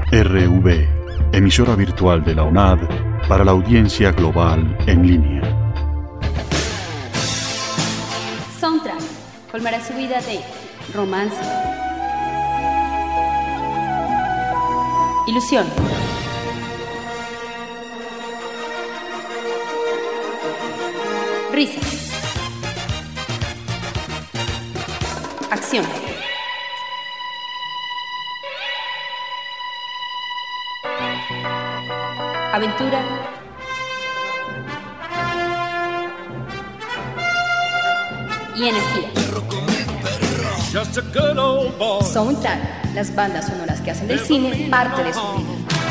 RV, emisora virtual de la UNAD para la audiencia global en línea. Soundtrack colmará su vida de romance, ilusión, risa, acción, aventura y energía. Soundtrack, las bandas sonoras que hacen del cine parte de su vida.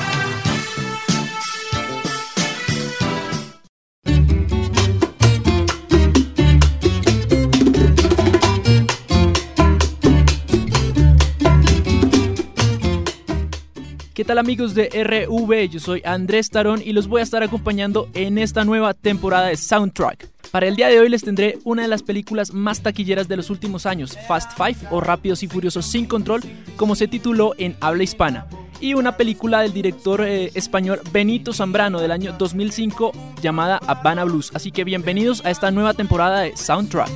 ¿Qué tal amigos de RV? Yo soy Andrés Tarón y los voy a estar acompañando en esta nueva temporada de Soundtrack. Para el día de hoy les tendré una de las películas más taquilleras de los últimos años, Fast Five o Rápidos y Furiosos sin Control, como se tituló en habla hispana, y una película del director español Benito Zambrano del año 2005 llamada Havana Blues. Así que bienvenidos a esta nueva temporada de Soundtrack.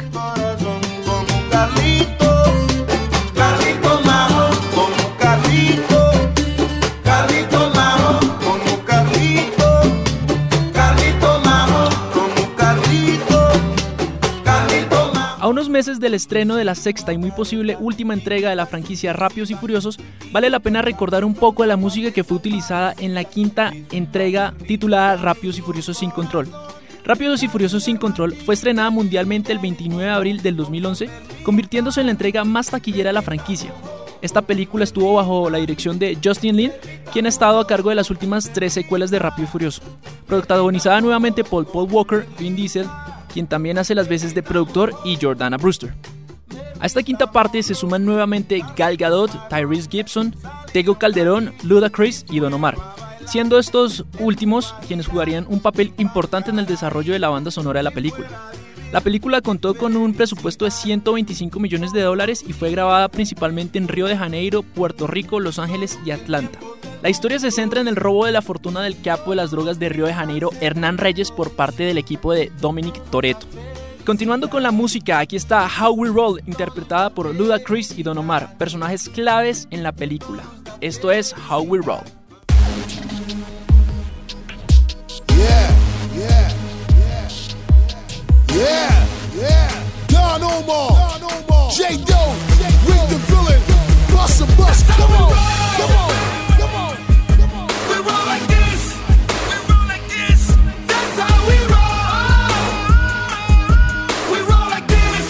A unos meses del estreno de la sexta y muy posible última entrega de la franquicia Rápidos y Furiosos, vale la pena recordar un poco de la música que fue utilizada en la quinta entrega titulada Rápidos y Furiosos sin Control. Rápidos y Furiosos sin Control fue estrenada mundialmente el 29 de abril del 2011, convirtiéndose en la entrega más taquillera de la franquicia. Esta película estuvo bajo la dirección de Justin Lin, quien ha estado a cargo de las últimas 3 secuelas de Rápido y Furioso. Protagonizada nuevamente por Paul Walker, Vin Diesel, quien también hace las veces de productor, y Jordana Brewster. A esta quinta parte se suman nuevamente Gal Gadot, Tyrese Gibson, Tego Calderón, Ludacris y Don Omar, siendo estos últimos quienes jugarían un papel importante en el desarrollo de la banda sonora de la película. La película contó con un presupuesto de $125 millones y fue grabada principalmente en Río de Janeiro, Puerto Rico, Los Ángeles y Atlanta. La historia se centra en el robo de la fortuna del capo de las drogas de Río de Janeiro, Hernán Reyes, por parte del equipo de Dominic Toretto. Continuando con la música, aquí está How We Roll, interpretada por Ludacris y Don Omar, personajes claves en la película. Esto es How We Roll. Don Omar, J. Doe, Rick the Villain, Bust a Bust, come on, come on, come on, come on. We roll like this, we roll like this, that's how we roll. We roll like this,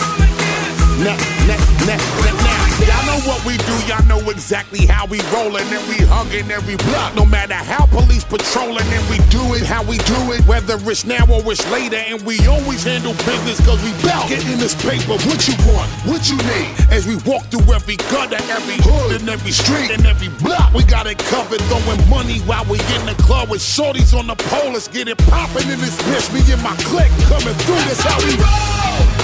now, y'all know what we do, y'all know exactly how we rollin', and we huggin' every block, no matter how police patrolin', and we do it how we do it, whether it's now or it's later, and we always handle business cause we bout getting this paper. What you want, what you need, as we walk through every gutter, every hood, and every street, and every block, we got it covered, throwing money while we in the club with shorties on the pole. Let's get it poppin' in this bitch, me and my clique coming through, that's how we roll.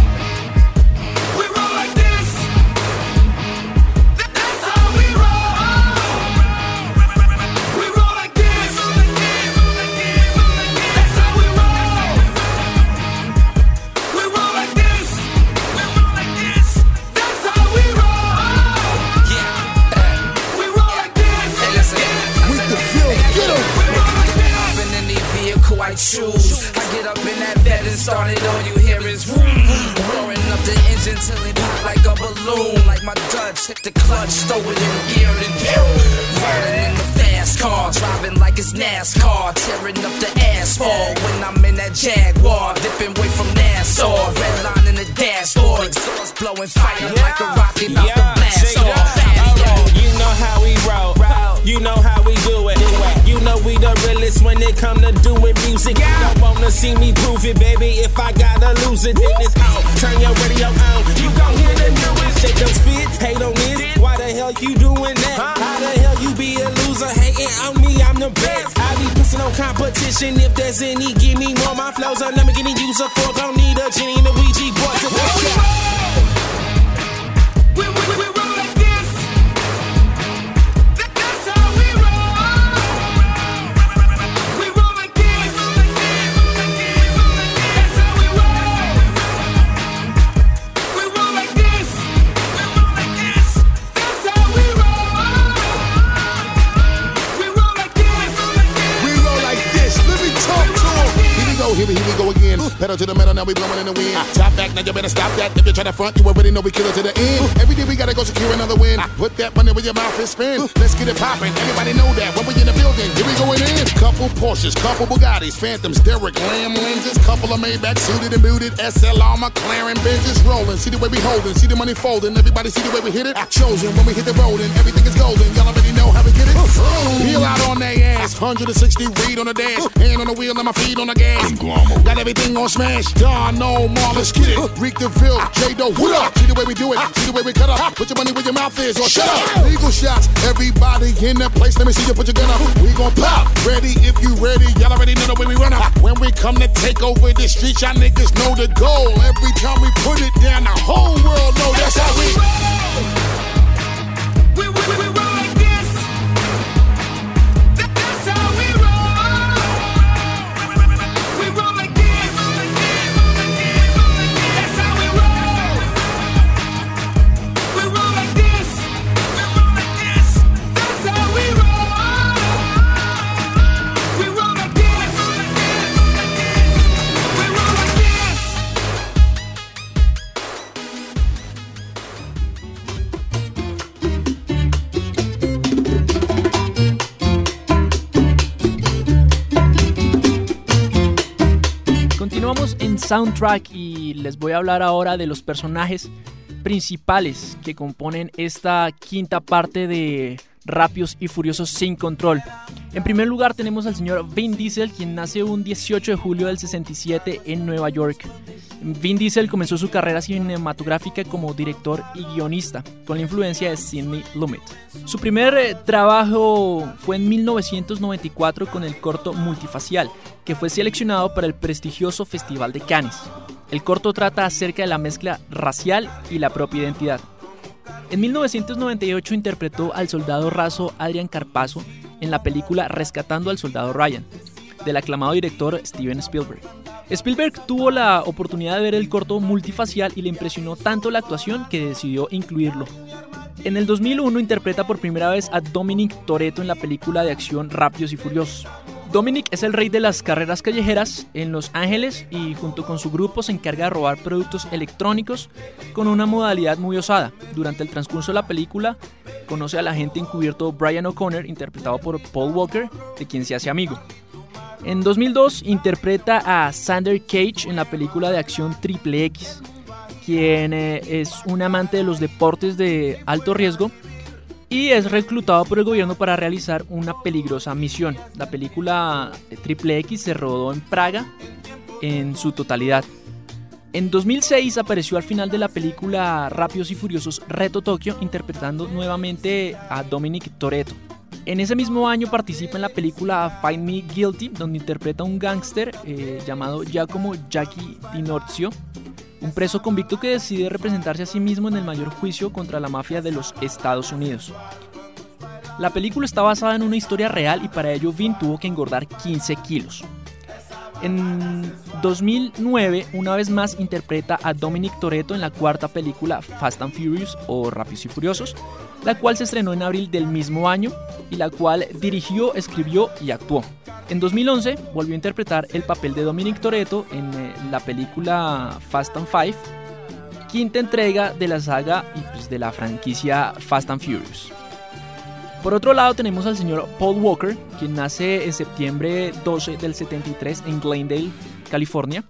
Shoes. I get up in that bed and start it, all you hear is vroom, roaring up the engine till it pop like a balloon. Like my Dutch, hit the clutch, throw it in gear and pew. Rolling in the fast car, driving like it's NASCAR, tearing up the asphalt when I'm in that Jaguar, dipping away from Nassau, red line in the dashboard, exhaust blowing fire like a rocket out the blast off. You know how we roll, you know how we do it. You know we the realest when it come to doing music. You don't wanna see me prove it, baby. If I gotta lose it, then it's out. Turn your radio on, you gon' hear the newest. Shake them spit, hate on this. Why the hell you doing that? How the hell you be a loser? Hating on me, I'm the best. I be pissing on competition. If there's any, give me more. My flows are never getting used up for. Don't need a genie and a Ouija board to work out. We roll like this. That's how we roll. Pedal to the metal, now we blowing in the wind. Top back, now you better stop that. If you try to front, you already know we kill it to the end. Every day we gotta go secure another win. Put that money where your mouth is spin. Let's get it poppin'. Everybody know that when we in the building, here we going in. Couple Porsches, couple Bugattis, Phantoms, Derek Lamb lenses, couple of Maybach suited and booted, SLR, McLaren, Benz rolling. See the way we holding, see the money folding. Everybody see the way we hit it. I chosen when we hit the road and everything is golden. Y'all already know how we get it. Peel out on they ass, 160 read on the dash, hand on the wheel and my feet on the gas. Got everything on smash. Don, no, more, let's get it. Reek the Ville, J-Do, what up? See the way we do it, see the way we cut up. Put your money where your mouth is, or shut up. Legal shots, everybody in the place. Let me see you put your gun up. We gon' pop. Ready if you ready. Y'all already know the way we run up. When we come to take over the streets, y'all niggas know the goal. Every time we put it down, the whole world know that's how we roll. We roll like this. That's how we roll. We roll like this. That's how we roll. We roll like this. That's how we roll. We roll like this. We roll like this. Continuamos en Soundtrack y les voy a hablar ahora de los personajes principales que componen esta quinta parte de Rápidos y Furiosos sin control. En primer lugar tenemos al señor Vin Diesel, quien nace un 18 de julio del 67 en Nueva York. Vin Diesel comenzó su carrera cinematográfica como director y guionista, con la influencia de Sidney Lumet. Su primer trabajo fue en 1994 con el corto Multifacial, que fue seleccionado para el prestigioso Festival de Cannes. El corto trata acerca de la mezcla racial y la propia identidad. En 1998 interpretó al soldado raso Adrian Carpazo en la película Rescatando al soldado Ryan, del aclamado director Steven Spielberg. Spielberg tuvo la oportunidad de ver el corto Multifacial y le impresionó tanto la actuación que decidió incluirlo. En el 2001 interpreta por primera vez a Dominic Toretto en la película de acción Rápidos y Furiosos. Dominic es el rey de las carreras callejeras en Los Ángeles y junto con su grupo se encarga de robar productos electrónicos con una modalidad muy osada. Durante el transcurso de la película conoce al agente encubierto Brian O'Connor, interpretado por Paul Walker, de quien se hace amigo. En 2002 interpreta a Xander Cage en la película de acción Triple X, quien es un amante de los deportes de alto riesgo y es reclutado por el gobierno para realizar una peligrosa misión. La película Triple X se rodó en Praga en su totalidad. En 2006 apareció al final de la película Rápidos y Furiosos Reto Tokio, interpretando nuevamente a Dominic Toretto. En ese mismo año participa en la película Find Me Guilty, donde interpreta a un gángster llamado Giacomo Jackie D'Inorzio, un preso convicto que decide representarse a sí mismo en el mayor juicio contra la mafia de los Estados Unidos. La película está basada en una historia real y para ello Vin tuvo que engordar 15 kilos. En 2009, una vez más interpreta a Dominic Toretto en la cuarta película Fast and Furious o Rápidos y Furiosos, la cual se estrenó en abril del mismo año y la cual dirigió, escribió y actuó. En 2011 volvió a interpretar el papel de Dominic Toretto en la película Fast and Five, quinta entrega de la saga y pues de la franquicia Fast and Furious. Por otro lado tenemos al señor Paul Walker, quien nace en septiembre 12 del 73 en Glendale, California.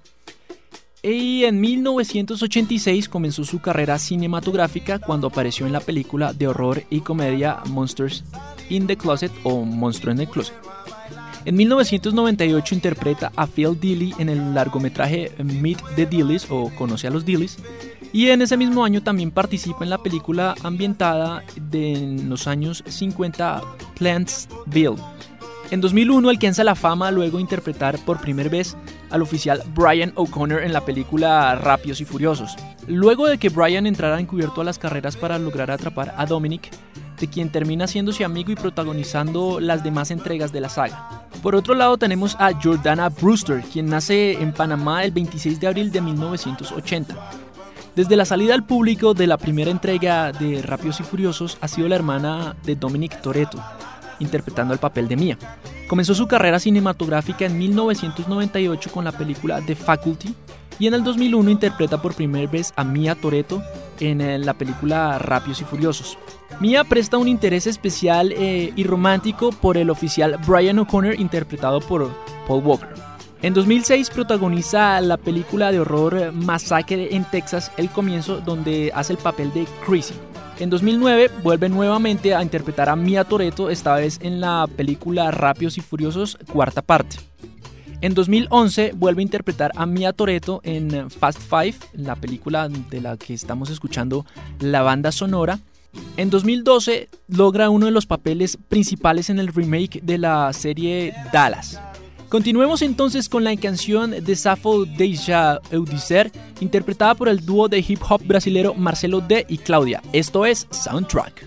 Y en 1986 comenzó su carrera cinematográfica cuando apareció en la película de horror y comedia Monsters in the Closet o Monstruo en el Closet. En 1998 interpreta a Phil Dilley en el largometraje Meet the Dilleys o Conoce a los Dilleys. Y en ese mismo año también participa en la película ambientada en los años 50 Plantsville. En 2001 alcanza la fama luego de interpretar por primera vez al oficial Brian O'Connor en la película Rápidos y Furiosos. Luego de que Brian entrara encubierto a las carreras para lograr atrapar a Dominic, de quien termina haciéndose amigo y protagonizando las demás entregas de la saga. Por otro lado tenemos a Jordana Brewster, quien nace en Panamá el 26 de abril de 1980. Desde la salida al público de la primera entrega de Rápidos y Furiosos ha sido la hermana de Dominic Toretto. interpretando el papel de Mia. Comenzó su carrera cinematográfica en 1998 con la película The Faculty y en el 2001 interpreta por primera vez a Mia Toretto en la película Rápidos y Furiosos. Mia presta un interés especial y romántico por el oficial Brian O'Connor, interpretado por Paul Walker. En 2006 protagoniza la película de horror Masacre en Texas, El Comienzo, donde hace el papel de Chrissy. En 2009 vuelve nuevamente a interpretar a Mia Toretto, esta vez en la película Rápidos y Furiosos, cuarta parte. En 2011 vuelve a interpretar a Mia Toretto en Fast Five, la película de la que estamos escuchando la banda sonora. En 2012 logra uno de los papeles principales en el remake de la serie Dallas. Continuemos entonces con la canción de Safo Deja Eudicer, interpretada por el dúo de hip hop brasilero Marcelo D y Claudia. Esto es Soundtrack.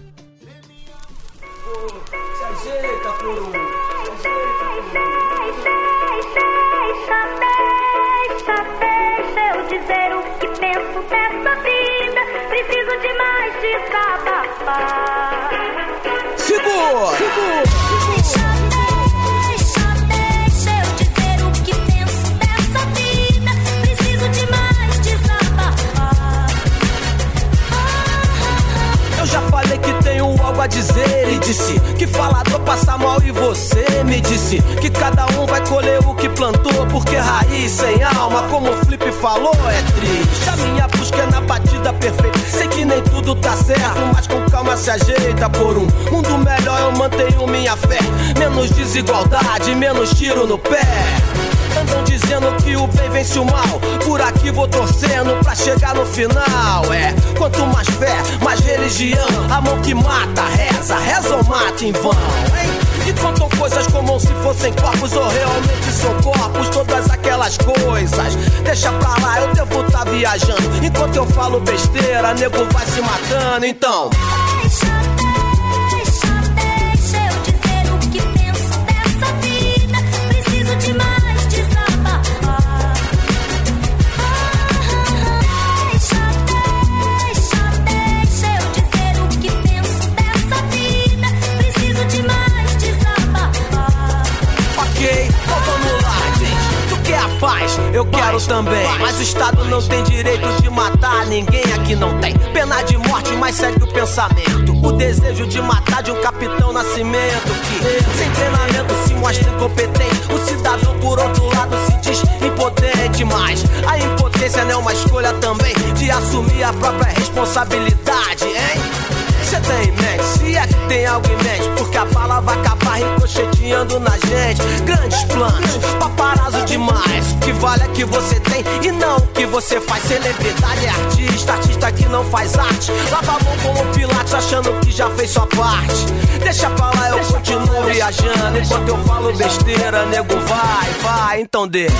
Segura! Eu já falei que tenho algo a dizer e disse que falador passa mal e você me disse que cada um vai colher o que plantou, porque raiz sem alma, como o Flip falou, é triste. A minha busca é na batida perfeita, sei que nem tudo tá certo, mas com calma se ajeita. Por um mundo melhor eu mantenho minha fé, menos desigualdade, menos tiro no pé. Andam dizendo que o bem vence o mal, por aqui vou torcendo pra chegar no final. Quanto mais fé, mais religião, a mão que mata, reza ou mata em vão, hein? E contam coisas como se fossem corpos ou realmente são corpos, todas aquelas coisas. Deixa pra lá, eu devo tá viajando, enquanto eu falo besteira, nego vai se matando, então... Eu quero também, mas o Estado não tem direito de matar ninguém, aqui não tem pena de morte, mas segue o pensamento, o desejo de matar de um Capitão Nascimento que, sem treinamento, se mostra incompetente. O cidadão, por outro lado, se diz impotente, mas a impotência não é uma escolha também de assumir a própria responsabilidade, hein? Cê tem em mente, se é que tem algo em mente, porque a bala vai acabar ricocheteando na gente. Grandes planos, paparazzo demais, o que vale é que você tem e não o que você faz. Celebridade é artista, artista que não faz arte, lava a mão como Pilates achando que já fez sua parte. Deixa pra lá, eu continuo viajando, enquanto eu falo besteira, nego vai, então deixa.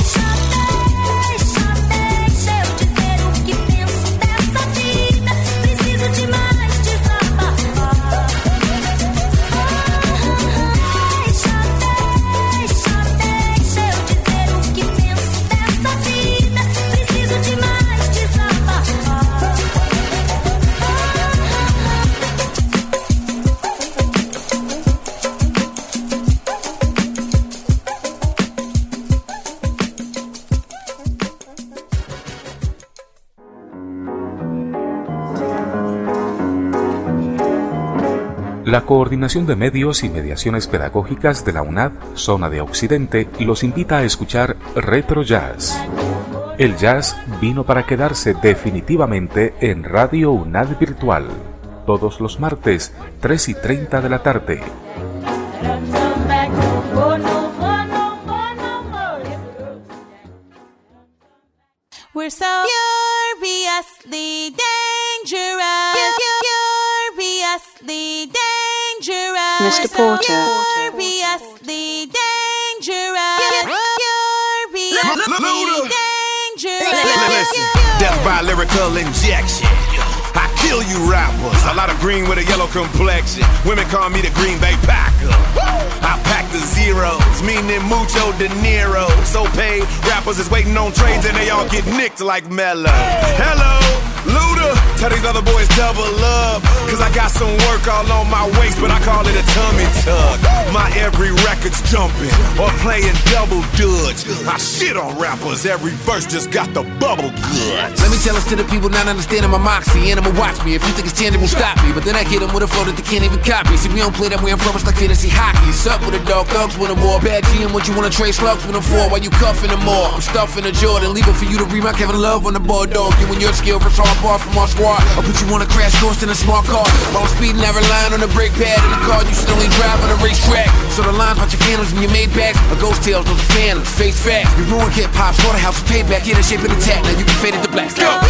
La Coordinación de Medios y Mediaciones Pedagógicas de la UNAD, Zona de Occidente, los invita a escuchar Retro Jazz. El jazz vino para quedarse definitivamente en Radio UNAD Virtual, todos los martes, 3:30 de la tarde. We're so furiously dangerous. Furiously dangerous. Mr. Porter. Furiously dangerous. Furiously dangerous. Listen, death by lyrical injection. I kill you rappers. A lot of green with a yellow complexion. Women call me the Green Bay Packer. I pack the zeros, meaning mucho dinero. So paid rappers is waiting on trades and they all get nicked like Mello. Hello, Luda. Tell these other boys double up. Cause I got some work all on my waist, but I call it a tummy tuck. My every record's jumping or playing double dutch. I shit on rappers, every verse just got the bubble guts. Let me tell this to the people not understanding my moxie. Animal watch me, if you think it's tangible, stop me. But then I hit them with a flow that they can't even copy. See, we don't play that way I'm from, it's like fantasy hockey. Suck with a dog, thugs with a war. Bad G and what you wanna trade slugs with them for. While you cuffing them more, I'm stuffing a Jordan. Legal for you to read my Kevin Love on the board, dog. You and your skill for all bar from our squad. I'll put you on a crash course in a smart car. While I'm speeding, I relying on the brake pad in the car you still ain't drive on the racetrack. So the lines about your phantoms and your made back are ghost tales, those are phantoms, face facts. You ruined hip-hop, slaughterhouse, payback. Here the shape of the tap, now you can fade it to black. Go!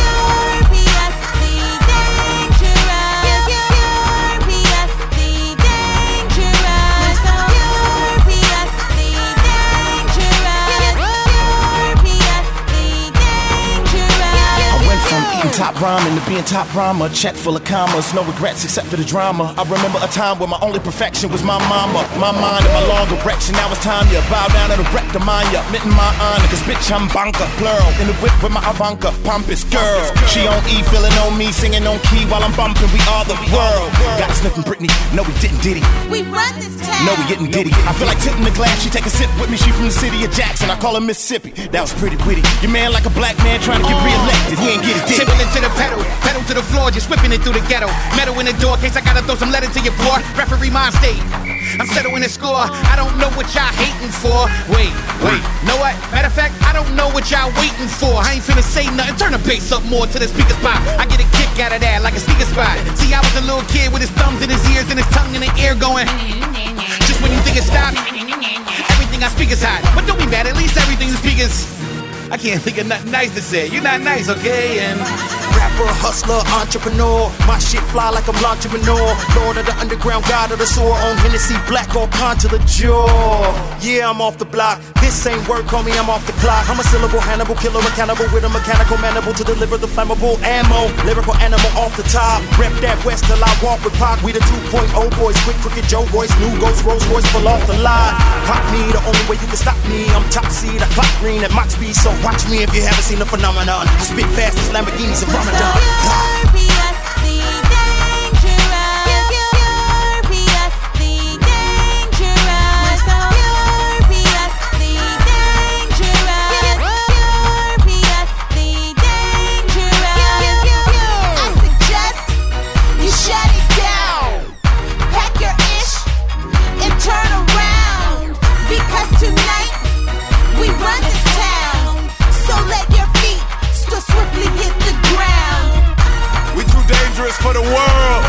Top rhyming to being top rhymer, check full of commas, no regrets except for the drama. I remember a time where my only perfection was my mama, my mind and my long erection. Now it's time to bow down and erect the mind up, mitten my honor, cause bitch I'm banker, plural, in the whip with my Ivanka, pompous girl. She on E, feeling on me, singing on key while I'm bumping, we are the world. Got sniffing Britney, no we didn't diddy. We run this town. No we getting diddy. I feel like tipping the glass, she take a sip with me, she from the city of Jackson, I call her Mississippi. That was pretty witty. Your man like a black man trying to get re-elected, he ain't get it did. To the pedal to the floor, just whipping it through the ghetto. Metal in the door, case I gotta throw some lead into your boy. Referee mind state, I'm settling the score. I don't know what y'all hating for. Wait, know what? Matter of fact, I don't know what y'all waiting for. I ain't finna say nothing, turn the bass up more to the speakers pop. I get a kick out of that like a sneaker spot. See, I was a little kid with his thumbs in his ears and his tongue in the air going. Just when you think it stopped, everything I speak is hot. But don't be mad, at least everything you speak is... I can't think of nothing nice to say. You're not nice, okay? And rapper, hustler, entrepreneur. My shit fly like I'm entrepreneur. Lord of the underground, god of the sewer. On Hennessy, black or con to the jaw. Yeah, I'm off the block. This ain't work, homie, I'm off the clock. I'm a syllable Hannibal, killer, a cannibal with a mechanical mandible to deliver the flammable ammo. Lyrical animal off the top. Rep that west till I walk with Pac. We the 2.0 boys, quick, crooked Joe boys. New Ghost, Rolls Royce, full off the lot. Pop me, the only way you can stop me. I'm top seed, I clock green at Mach speed, so watch me if you haven't seen the phenomenon. I spit fast as Lamborghinis and Ramadan. For the world.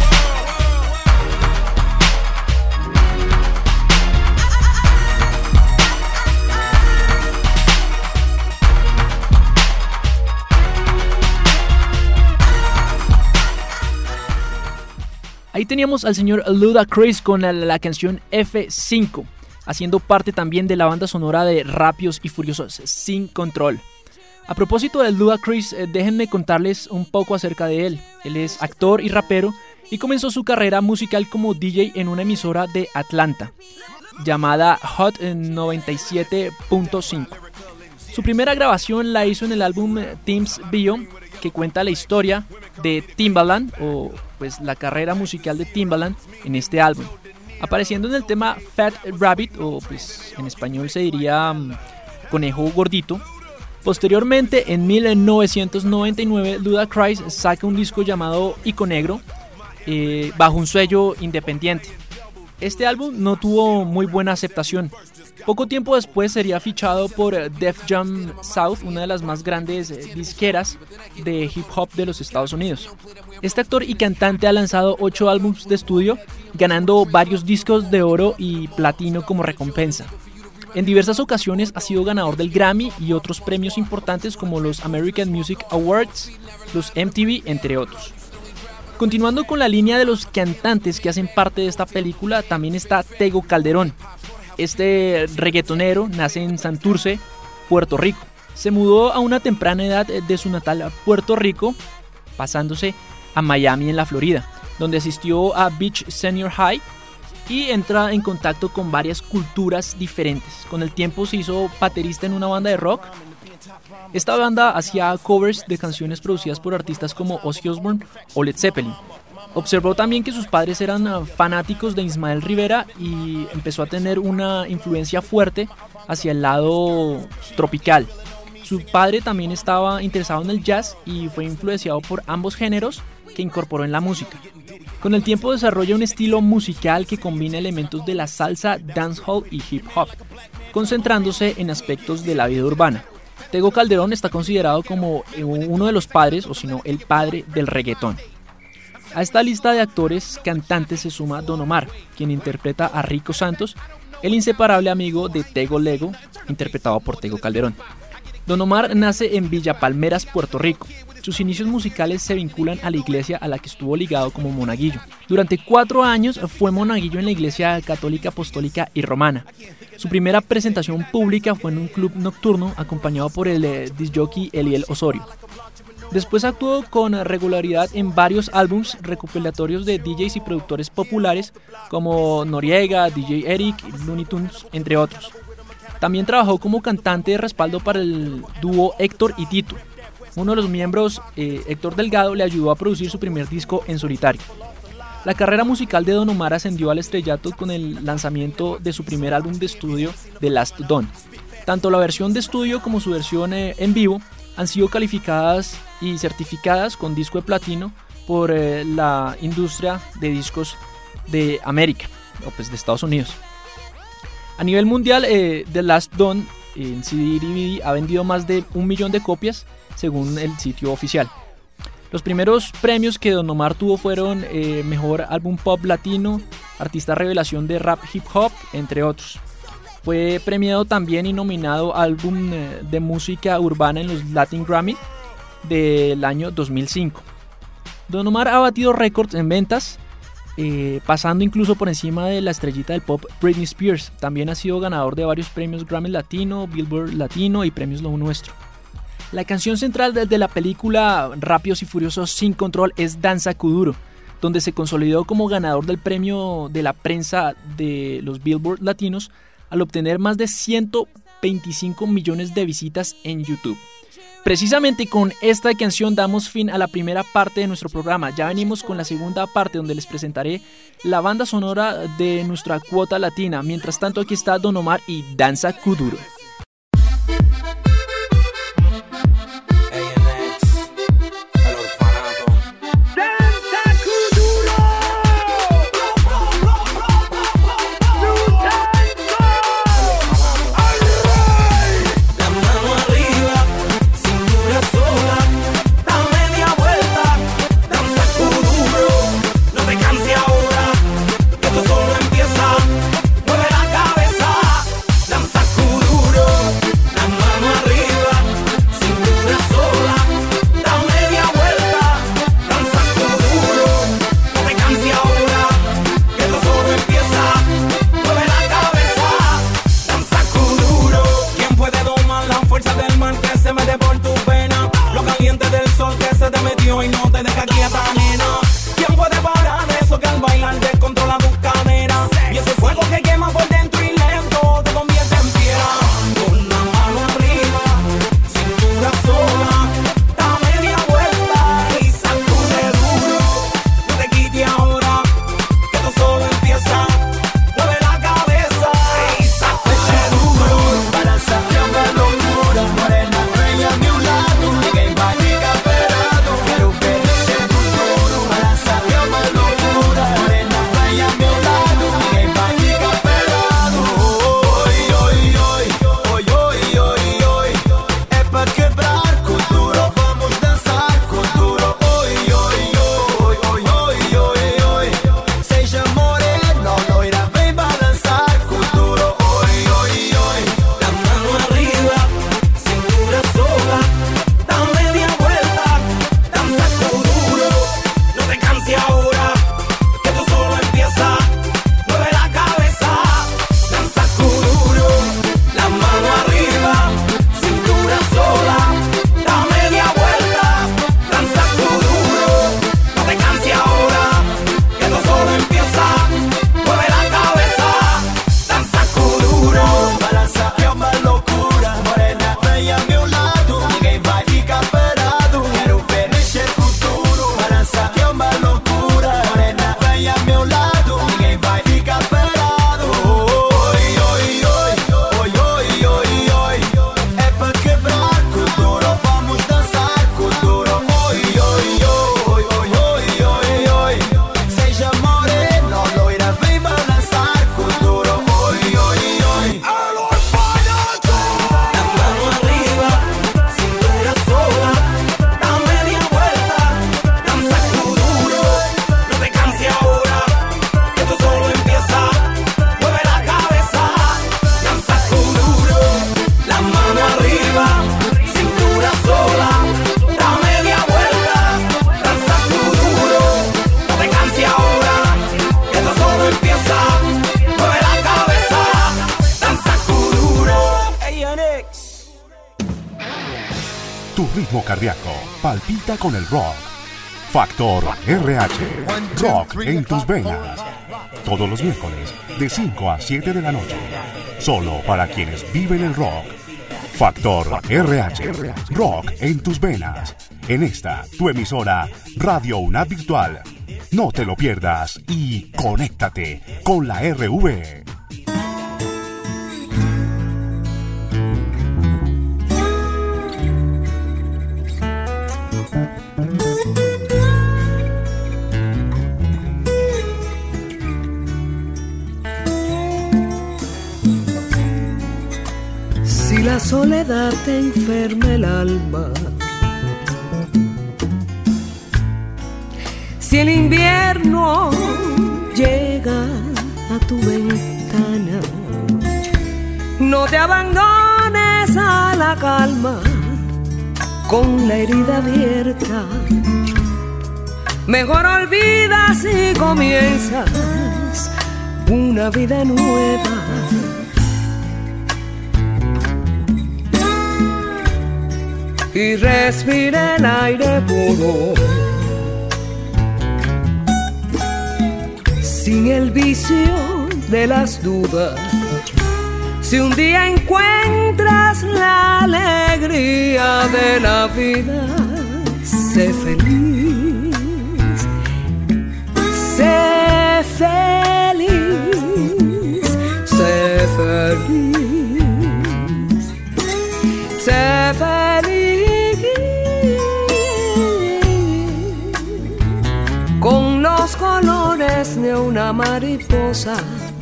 Ahí teníamos al señor Ludacris con la canción F5, haciendo parte también de la banda sonora de Rápidos y Furiosos Sin Control. A propósito de Ludacris, déjenme contarles un poco acerca de él. Él es actor y rapero y comenzó su carrera musical como DJ en una emisora de Atlanta llamada Hot 97.5. Su primera grabación la hizo en el álbum Tim's Bio, que cuenta la historia de Timbaland, o pues la carrera musical de Timbaland en este álbum, apareciendo en el tema Fat Rabbit, o pues en español se diría Conejo Gordito. Posteriormente, en 1999, Ludacris saca un disco llamado Ico Negro bajo un sello independiente. Este álbum no tuvo muy buena aceptación. Poco tiempo después sería fichado por Def Jam South, una de las más grandes disqueras de hip hop de los Estados Unidos. Este actor y cantante ha lanzado 8 álbumes de estudio, ganando varios discos de oro y platino como recompensa. En diversas ocasiones ha sido ganador del Grammy y otros premios importantes como los American Music Awards, los MTV, entre otros. Continuando con la línea de los cantantes que hacen parte de esta película, también está Tego Calderón. Este reggaetonero nace en Santurce, Puerto Rico. Se mudó a una temprana edad de su natal Puerto Rico, pasándose a Miami en la Florida, donde asistió a Beach Senior High y entra en contacto con varias culturas diferentes. Con el tiempo se hizo baterista en una banda de rock. Esta banda hacía covers de canciones producidas por artistas como Ozzy Osbourne o Led Zeppelin. Observó también que sus padres eran fanáticos de Ismael Rivera y empezó a tener una influencia fuerte hacia el lado tropical. Su padre también estaba interesado en el jazz y fue influenciado por ambos géneros que incorporó en la música. Con el tiempo desarrolla un estilo musical que combina elementos de la salsa, dancehall y hip hop, concentrándose en aspectos de la vida urbana. Tego Calderón está considerado como uno de los padres, o si no, el padre del reggaetón. A esta lista de actores cantantes se suma Don Omar, quien interpreta a Rico Santos, el inseparable amigo de Tego Lego, interpretado por Tego Calderón. Don Omar nace en Villa Palmeras, Puerto Rico. Sus inicios musicales se vinculan a la iglesia a la que estuvo ligado como monaguillo. Durante 4 años fue monaguillo en la iglesia católica, apostólica y romana. Su primera presentación pública fue en un club nocturno acompañado por el disc-jockey Eliel Osorio. Después actuó con regularidad en varios álbums recopilatorios de DJs y productores populares como Noriega, DJ Eric, Looney Tunes, entre otros. También trabajó como cantante de respaldo para el dúo Héctor y Tito. Uno de los miembros, Héctor Delgado, le ayudó a producir su primer disco en solitario. La carrera musical de Don Omar ascendió al estrellato con el lanzamiento de su primer álbum de estudio, The Last Don. Tanto la versión de estudio como su versión en vivo han sido calificadas y certificadas con disco de platino por la industria de discos de América, o pues de Estados Unidos. A nivel mundial, The Last Don en CD y DVD ha vendido más de 1 millón de copias según el sitio oficial. Los primeros premios que Don Omar tuvo fueron Mejor Álbum Pop Latino, Artista Revelación de Rap Hip Hop, entre otros. Fue premiado también y nominado Álbum de Música Urbana en los Latin Grammy del año 2005. Don Omar ha batido récords en ventas, pasando incluso por encima de la estrellita del pop Britney Spears. También ha sido ganador de varios premios Grammy Latino, Billboard Latino y premios Lo Nuestro. La canción central de la película Rápidos y Furiosos Sin Control es Danza Kuduro, donde se consolidó como ganador del premio de la prensa de los Billboard Latinos al obtener más de 125 millones de visitas en YouTube. Precisamente con esta canción damos fin a la primera parte de nuestro programa. Ya venimos con la segunda parte donde les presentaré la banda sonora de nuestra cuota latina. Mientras tanto, aquí está Don Omar y Danza Kuduro. Esto solo empieza, mueve la cabeza, danza kuduro. ritmo cardíaco palpita con el rock. Factor RH, rock en tus venas. Todos los miércoles de 5 a 7 de la noche. Solo para quienes viven el rock. Factor RH, rock en tus venas. En esta, tu emisora Radio UNAD Virtual. No te lo pierdas y conéctate con la RV. Si la soledad te enferma el alma, si el invierno llega a tu ventana, no te abandones a la calma con la herida abierta. Mejor olvidas y comienzas una vida nueva. Y respira el aire puro, sin el vicio de las dudas. Si un día encuentras la alegría de la vida, sé feliz, sé feliz, sé feliz, sé feliz. Con los colores de una mariposa,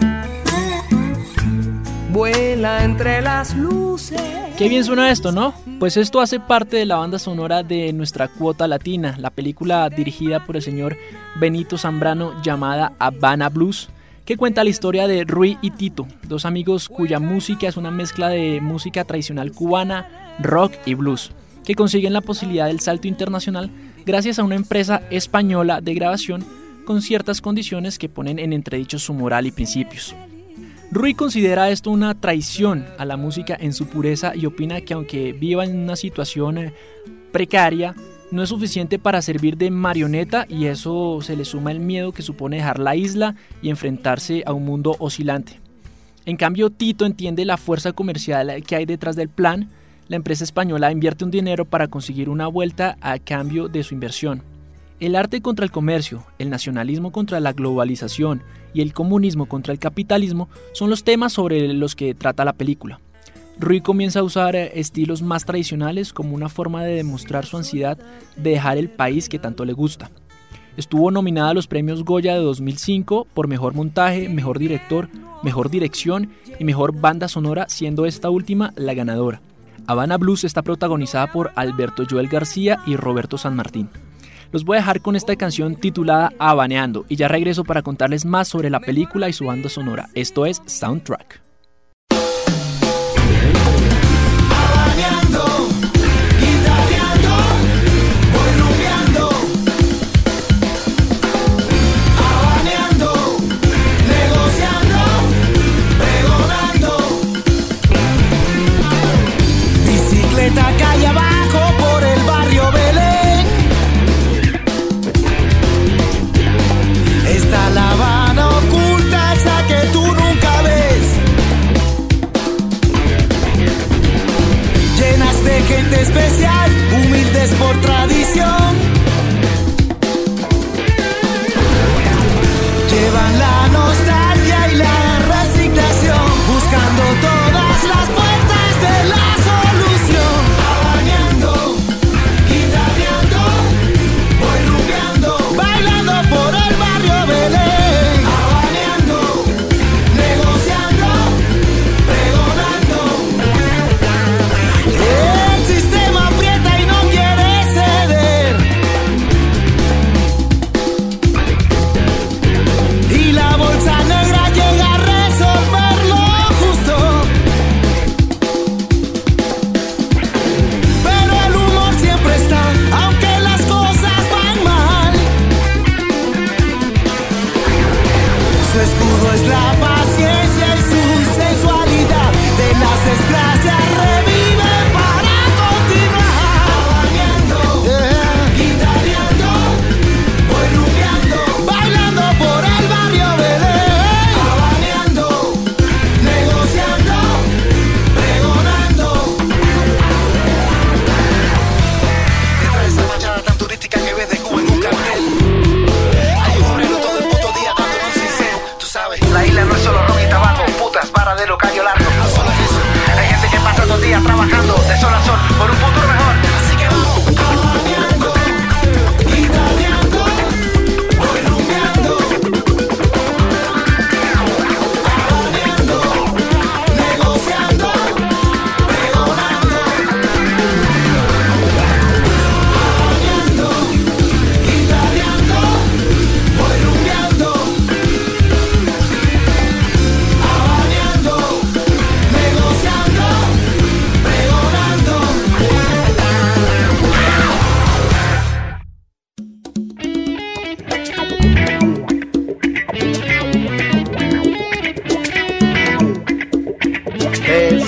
vuela entre las luces. Qué bien suena esto, ¿no? Pues esto hace parte de la banda sonora de Nuestra Cuota Latina, la película dirigida por el señor Benito Zambrano llamada Habana Blues, que cuenta la historia de Rui y Tito, dos amigos cuya música es una mezcla de música tradicional cubana, rock y blues, que consiguen la posibilidad del salto internacional gracias a una empresa española de grabación con ciertas condiciones que ponen en entredicho su moral y principios. Rui considera esto una traición a la música en su pureza y opina que aunque viva en una situación precaria, no es suficiente para servir de marioneta, y eso se le suma el miedo que supone dejar la isla y enfrentarse a un mundo oscilante. En cambio, Tito entiende la fuerza comercial que hay detrás del plan. La empresa española invierte un dinero para conseguir una vuelta a cambio de su inversión. El arte contra el comercio, el nacionalismo contra la globalización y el comunismo contra el capitalismo son los temas sobre los que trata la película. Rui comienza a usar estilos más tradicionales como una forma de demostrar su ansiedad de dejar el país que tanto le gusta. Estuvo nominada a los premios Goya de 2005 por Mejor Montaje, Mejor Director, Mejor Dirección y Mejor Banda Sonora, siendo esta última la ganadora. Habana Blues está protagonizada por Alberto Joel García y Roberto San Martín. Los voy a dejar con esta canción titulada Habaneando y ya regreso para contarles más sobre la película y su banda sonora. Esto es Soundtrack. Habaneando, guitarreando, voy rumbeando. Habaneando, negociando, pregonando. Bicicleta calle abajo por el barrio Belén. Está La Habana oculta, esa que tú nunca ves. Llenas de gente especial, humildes por tradición. Llevan la nostalgia y la resignación, buscando todas las puertas de la solución. Habaneando, guitarreando, voy rumbeando, bailando por el barrio Belén. Habaneando, negociando, pregonando. El sistema aprieta y no quiere ceder. Y la bolsa negra llega a resolver lo justo. Pero el humor siempre está, aunque las cosas van mal. Su escudo es la paciencia y su sensualidad. De las desgracias revive para continuar.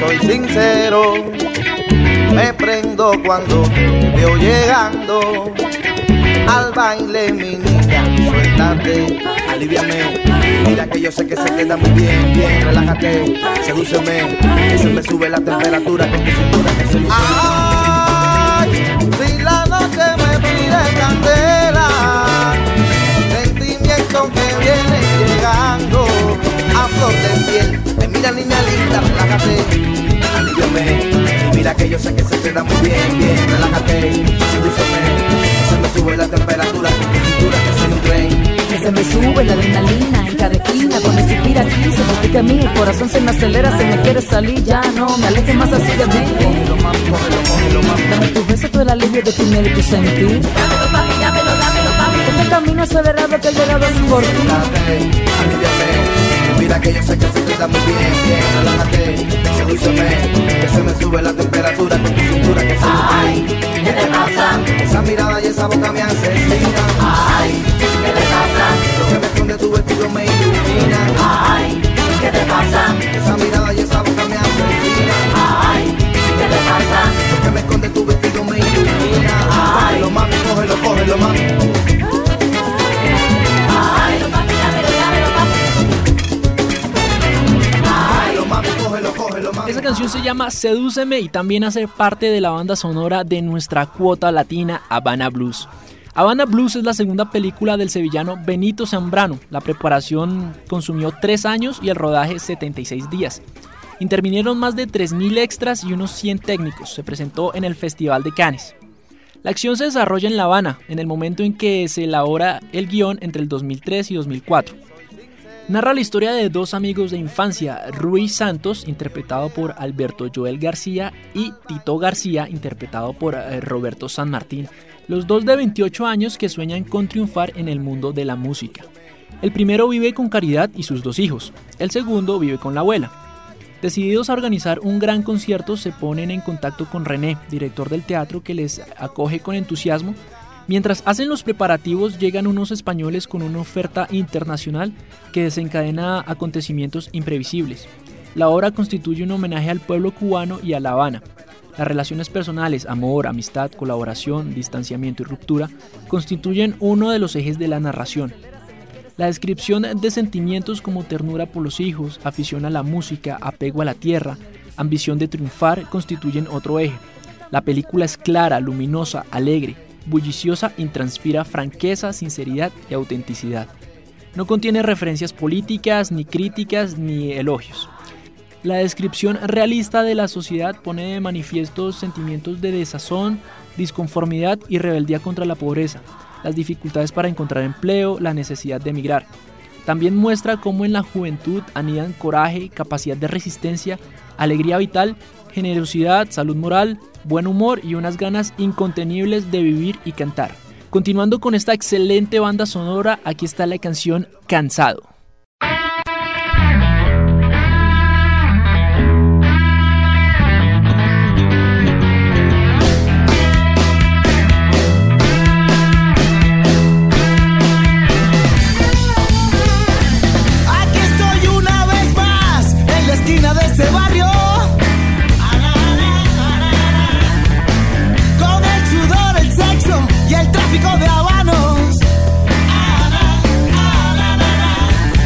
soy sincero, me prendo cuando te veo llegando al baile, mi niña, suéltate, aliviame. Mira que yo sé que se queda muy bien, bien, relájate, sedúceme, que se me sube la temperatura con tu cintura que soy. Ay, si la noche me pide candela, sentimientos que vienen llegando a flor de piel. Me mira niña linda, relájate, aliviame. Y mira que yo sé que se queda muy bien, bien, relájate, sedúceme, que se me sube la temperatura con tu cintura que soy un tren. Que se me sube la adrenalina en cada esquina. Cuando se tira aquí, se complica a mí. El corazón se me acelera, se me quiere salir. Ya no me alejes más así de mí. Cógelo, mami. Dame tu beso, todo el alivio de tu miel y tu sentir. Dámelo, papi, dámelo, papi. Este camino acelerado que he llegado sin por ti. Aliviame, mira que yo sé que se te da muy bien, bien, relájate, sedúceme, que se me sube la temperatura con tu cintura que soy. Ay, ¿qué te pasa? Esa mirada y esa boca me asesina. Ay, ¿qué te pasa? Lo que me esconde tu vestido me ilumina. Ay, ¿qué te pasa? Esa mirada y esa boca me asesina. Ay, ¿qué te pasa? Lo que me esconde tu vestido me ilumina. Ay, cógelo mami, cógelo mami. Ay, papi, dámelo, papi. Esa canción se llama Sedúceme y también hace parte de la banda sonora de nuestra cuota latina Habana Blues. Habana Blues es la segunda película del sevillano Benito Zambrano. La preparación consumió 3 años y el rodaje 76 días. Intervinieron más de 3.000 extras y unos 100 técnicos. Se presentó en el Festival de Cannes. La acción se desarrolla en La Habana, en el momento en que se elabora el guión entre el 2003 y 2004. Narra la historia de 2 amigos de infancia, Rui Santos, interpretado por Alberto Joel García, y Tito García, interpretado por Roberto San Martín, los 2 de 28 años que sueñan con triunfar en el mundo de la música. El primero vive con Caridad y sus 2 hijos, el segundo vive con la abuela. Decididos a organizar un gran concierto, se ponen en contacto con René, director del teatro, que les acoge con entusiasmo. Mientras hacen los preparativos, llegan unos españoles con una oferta internacional que desencadena acontecimientos imprevisibles. La obra constituye un homenaje al pueblo cubano y a La Habana. Las relaciones personales, amor, amistad, colaboración, distanciamiento y ruptura constituyen uno de los ejes de la narración. La descripción de sentimientos como ternura por los hijos, afición a la música, apego a la tierra, ambición de triunfar constituyen otro eje. La película es clara, luminosa, alegre, bulliciosa y transpira franqueza, sinceridad y autenticidad. No contiene referencias políticas, ni críticas, ni elogios. La descripción realista de la sociedad pone de manifiesto sentimientos de desazón, disconformidad y rebeldía contra la pobreza, las dificultades para encontrar empleo, la necesidad de emigrar. También muestra cómo en la juventud anidan coraje, capacidad de resistencia, alegría vital, generosidad, salud moral, buen humor y unas ganas incontenibles de vivir y cantar. Continuando con esta excelente banda sonora, aquí está la canción Cansado. De este barrio, con el sudor, el sexo y el tráfico de habanos.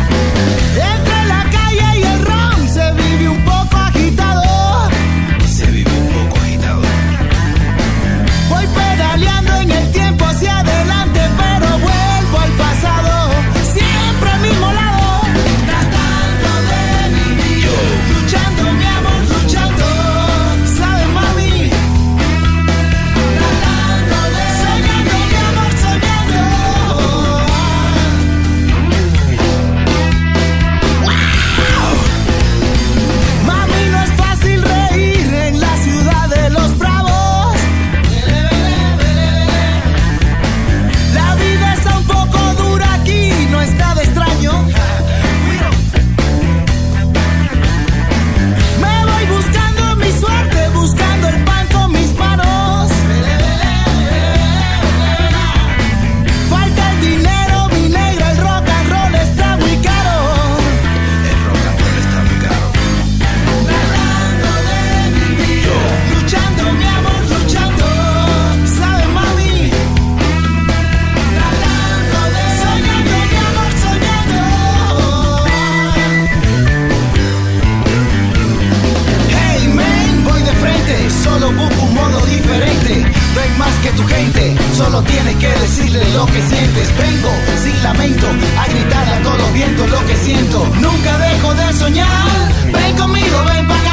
despierto, nunca dejo de soñar. Ven conmigo, ven para acá.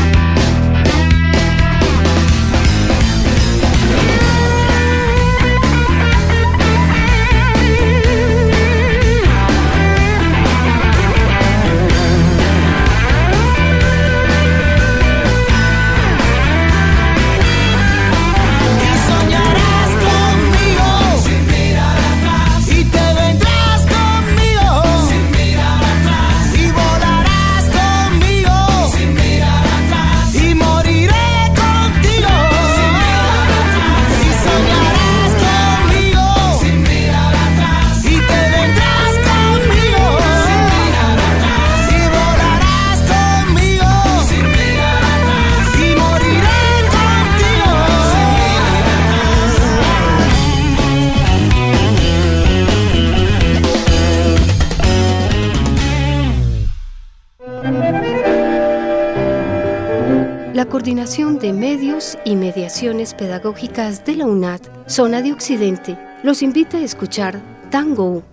La Coordinación de Medios y Mediaciones Pedagógicas de la UNAD, Zona de Occidente, los invita a escuchar Tango U.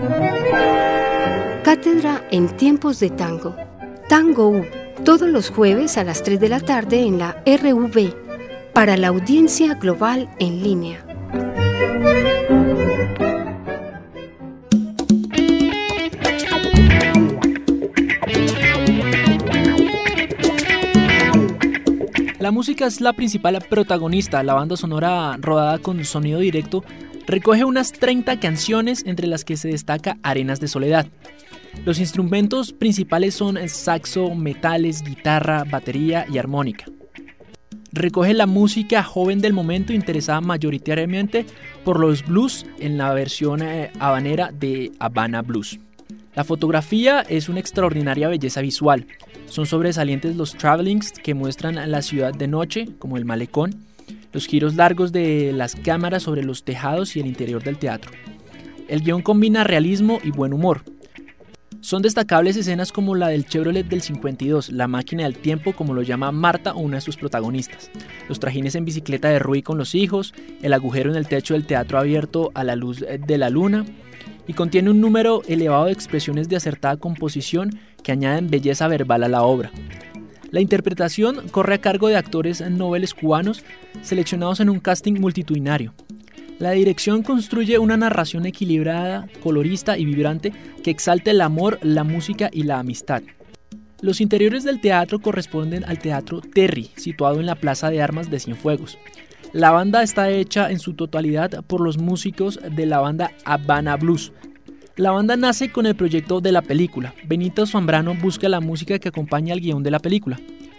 Cátedra en tiempos de tango. Tango U, todos los jueves a las 3 de la tarde en la RUB, para la audiencia global en línea. La música es la principal protagonista. La banda sonora, rodada con sonido directo, recoge unas 30 canciones, entre las que se destaca Arenas de Soledad. Los instrumentos principales son saxo, metales, guitarra, batería y armónica. Recoge la música joven del momento, interesada mayoritariamente por los blues en la versión habanera de Habana Blues. La fotografía es una extraordinaria belleza visual. Son sobresalientes los travelings que muestran la ciudad de noche, como el malecón, los giros largos de las cámaras sobre los tejados y el interior del teatro. El guión combina realismo y buen humor. Son destacables escenas como la del Chevrolet del 52, la máquina del tiempo, como lo llama Marta, una de sus protagonistas, los trajines en bicicleta de Rui con los hijos, el agujero en el techo del teatro abierto a la luz de la luna, y contiene un número elevado de expresiones de acertada composición que añaden belleza verbal a la obra. La interpretación corre a cargo de actores noveles cubanos seleccionados en un casting multitudinario. La dirección construye una narración equilibrada, colorista y vibrante que exalta el amor, la música y la amistad. Los interiores del teatro corresponden al Teatro Terry, situado en la Plaza de Armas de Cienfuegos. La banda está hecha en su totalidad por los músicos de la banda Habana Blues. La banda nace con el proyecto de la película. Benito Zambrano busca la música que acompaña al guión de la película.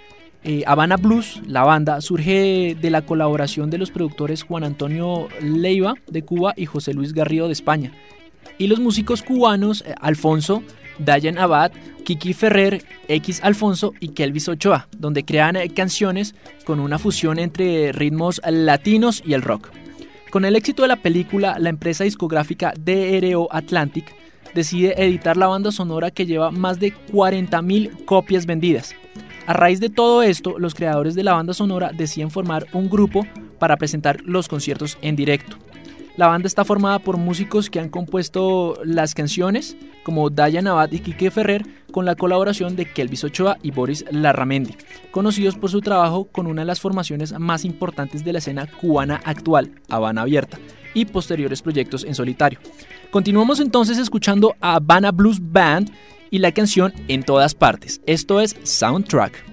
Habana Blues, la banda, surge de la colaboración de los productores Juan Antonio Leiva de Cuba y José Luis Garrido de España, y los músicos cubanos Alfonso, Dayan Abad, Kiki Ferrer, X Alfonso y Kelvis Ochoa, donde crean canciones con una fusión entre ritmos latinos y el rock. Con el éxito de la película, la empresa discográfica DRO Atlantic decide editar la banda sonora, que lleva más de 40.000 copias vendidas. A raíz de todo esto, los creadores de la banda sonora deciden formar un grupo para presentar los conciertos en directo. La banda está formada por músicos que han compuesto las canciones, como Dayan Abad y Quique Ferrer, con la colaboración de Kelvis Ochoa y Boris Larramendi, conocidos por su trabajo con una de las formaciones más importantes de la escena cubana actual, Habana Abierta, y posteriores proyectos en solitario. Continuamos entonces escuchando a Habana Blues Band y la canción En Todas Partes. Esto es Soundtrack.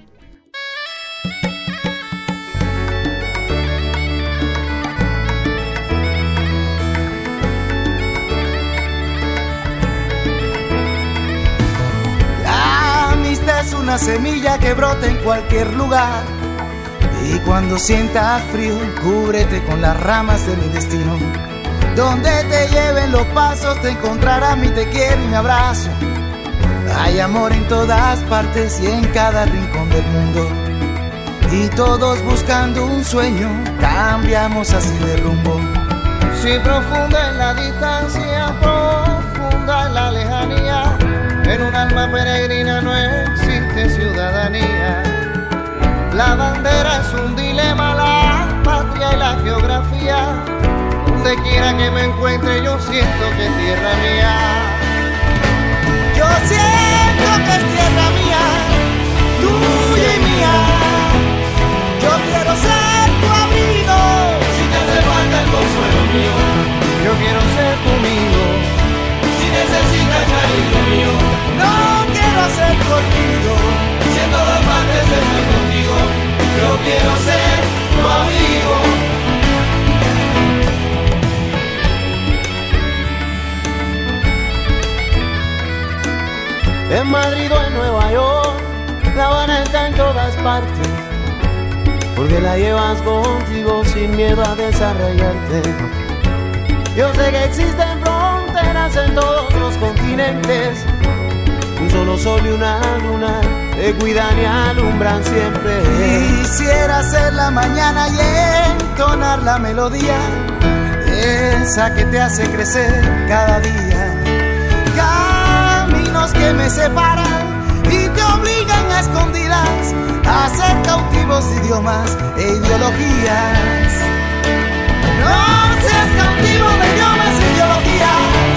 Es una semilla que brota en cualquier lugar, y cuando sientas frío, cúbrete con las ramas de mi destino. Donde te lleven los pasos, te encontrarás mi te quiero y mi abrazo. Hay amor en todas partes y en cada rincón del mundo, y todos buscando un sueño, cambiamos así de rumbo. Si profunda es la distancia, profunda es la lejanía, en un alma peregrina no existe ciudadanía. La bandera es un dilema, la patria y la geografía. Donde quiera que me encuentre yo siento que es tierra mía. Yo siento en Madrid o en Nueva York, La Habana está en todas partes, porque la llevas contigo sin miedo a desarrollarte. Yo sé que existen fronteras en todos los continentes, un solo sol y una luna te cuidan y alumbran siempre. Quisiera ser la mañana y entonar la melodía, esa que te hace crecer cada día. Caminos que me separan y te obligan a escondidas a ser cautivos de idiomas e ideologías. No seas cautivo de idiomas e ideologías.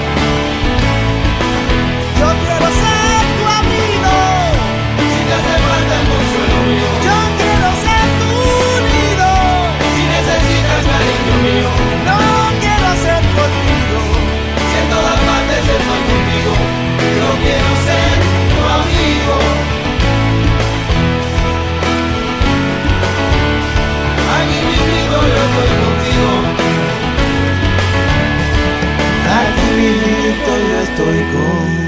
Yo quiero ser tu amigo, si te hace falta el consuelo mío. Yo quiero ser tu nido, si necesitas cariño mío. No quiero ser tu olvido, si en todas partes estoy contigo. Yo quiero ser tu amigo. Aquí mismito yo estoy contigo. Aquí mismito yo estoy contigo.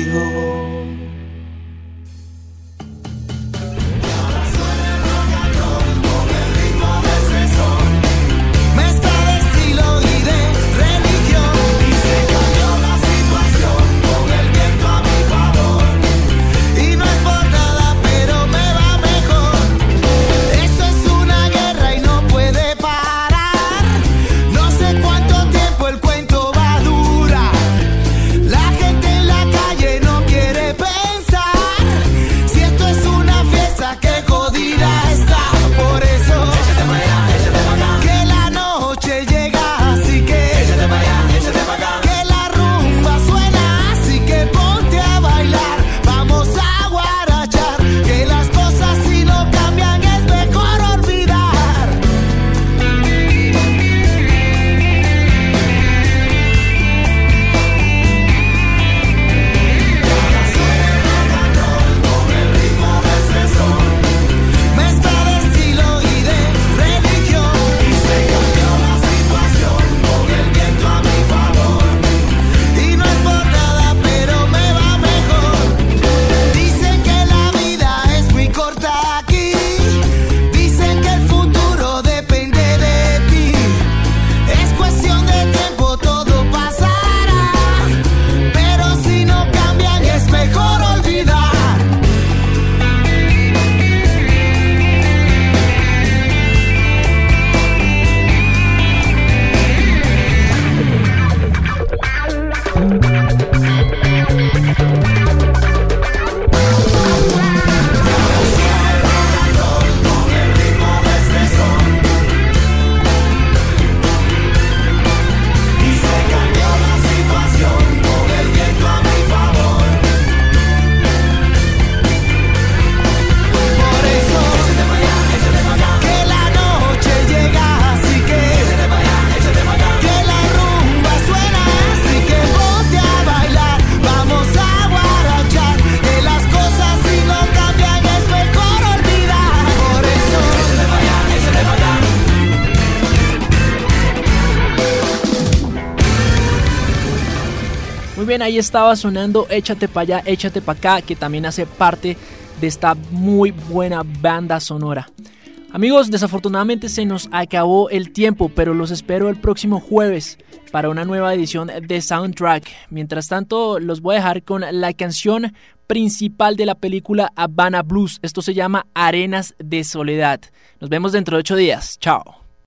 Bien, ahí estaba sonando Échate pa' allá, échate pa' acá, que también hace parte de esta muy buena banda sonora. Amigos, desafortunadamente se nos acabó el tiempo, pero los espero el próximo jueves para una nueva edición de Soundtrack. Mientras tanto, los voy a dejar con la canción principal de la película Havana Blues. Esto se llama Arenas de Soledad. Nos vemos dentro de 8 días. Chao.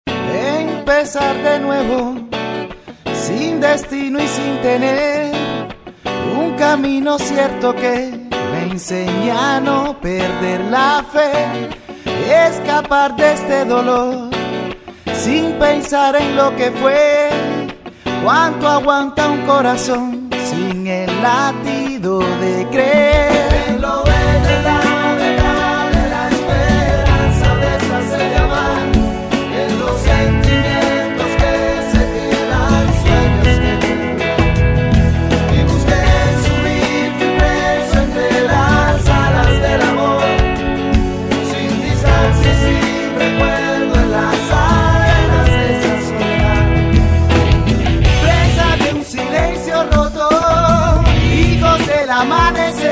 Empezar de nuevo, sin destino y sin tener un camino cierto que me enseña a no perder la fe, escapar de este dolor sin pensar en lo que fue. Cuánto aguanta un corazón sin el latido de creer en lo verdad de la esperanza de hacerse llamar, en los sentimientos que se quedan, sueños que busqué subir preso entre las alas del amor, sin distancia y sin recuerdo en las arenas de esa soledad, presa de un silencio roto, hijos del amanecer.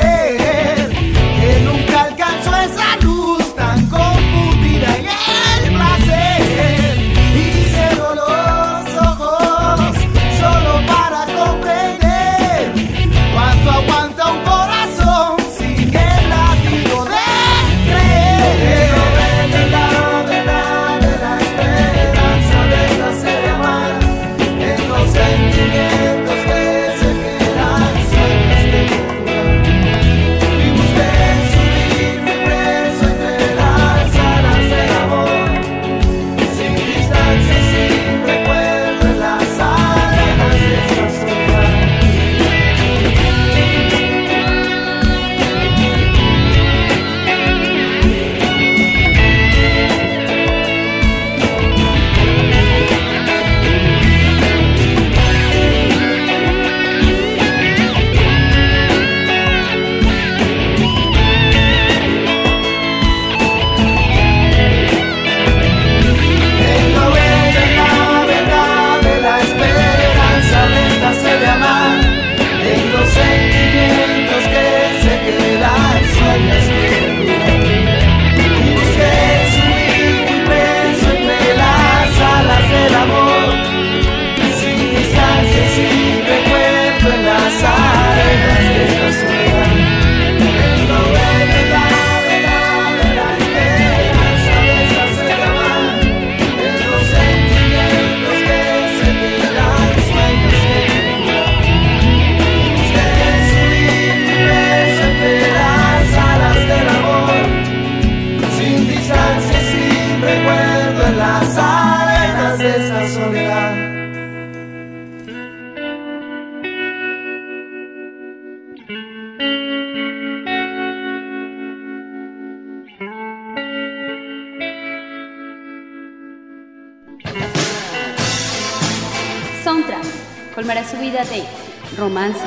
colmará su vida de romance,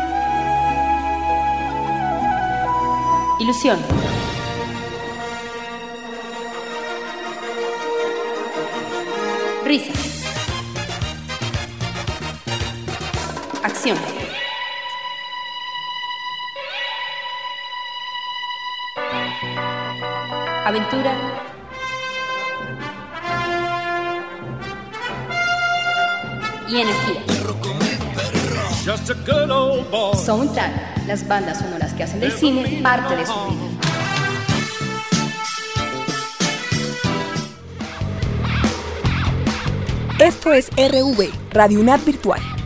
ilusión, risa, acción, aventura, y energía. Soundtrack, las bandas sonoras que hacen del cine parte de su vida. Esto es RV, Radio UNAD Virtual.